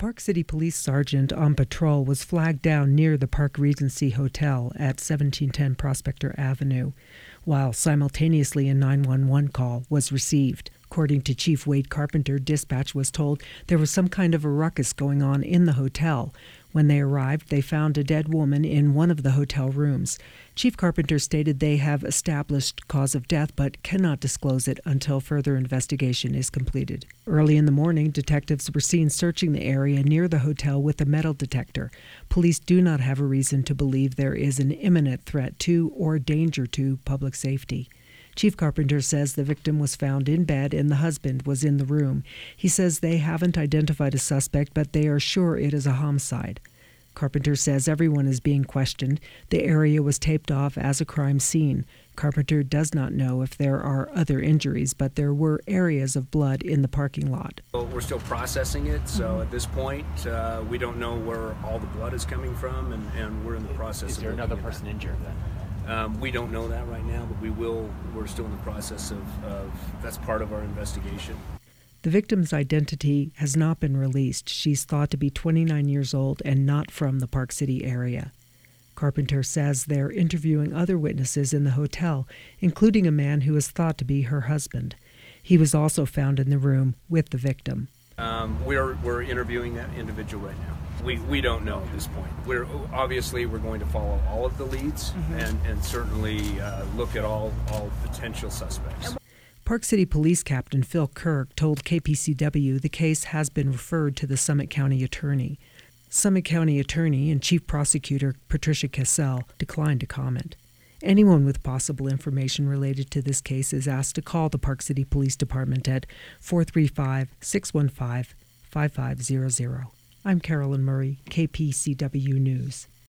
Park City Police Sergeant on patrol was flagged down near the Park Regency Hotel at 1710 Prospector Avenue, while simultaneously a 911 call was received. According to Chief Wade Carpenter, dispatch was told there was some kind of a ruckus going on in the hotel. When they arrived, they found a dead woman in one of the hotel rooms. Chief Carpenter stated they have established cause of death but cannot disclose it until further investigation is completed. Early in the morning, detectives were seen searching the area near the hotel with a metal detector. Police do not have a reason to believe there is an imminent threat to or danger to public safety. Chief Carpenter says the victim was found in bed and the husband was in the room. He says they haven't identified a suspect, but they are sure it is a homicide. Carpenter says everyone is being questioned. The area was taped off as a crime scene. Carpenter does not know if there are other injuries, but there were areas of blood in the parking lot. We're still processing it, so at this point, we don't know where all the blood is coming from, and we're in the process of Is there another person injured then? We don't know that right now, but we're still in the process of that's part of our investigation. The victim's identity has not been released. She's thought to be 29 years old and not from the Park City area. Carpenter says they're interviewing other witnesses in the hotel, including a man who is thought to be her husband. He was also found in the room with the victim. We're interviewing that individual right now. We don't know at this point. We're going to follow all of the leads and certainly look at all potential suspects. Park City Police Captain Phil Kirk told KPCW the case has been referred to the Summit County Attorney. Summit County Attorney and Chief Prosecutor Patricia Kessel declined to comment. Anyone with possible information related to this case is asked to call the Park City Police Department at 435-615-5500. I'm Carolyn Murray, KPCW News.